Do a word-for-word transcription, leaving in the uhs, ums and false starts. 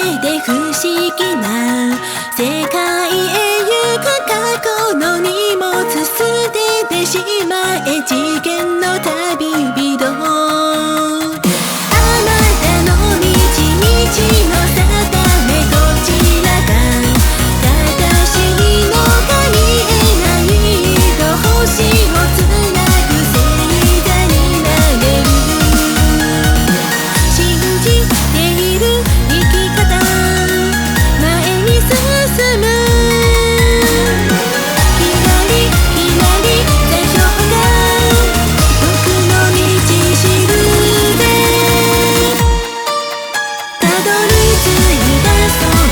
けで不思議な世界へ行く過去の荷物捨ててしまえ次元の旅人あなたの道道の定めどちらか私のが見えないと星をつなぐ星座になれる信じている生き方前に進むひらりひらり座標が僕の道しるべたどり着いたそ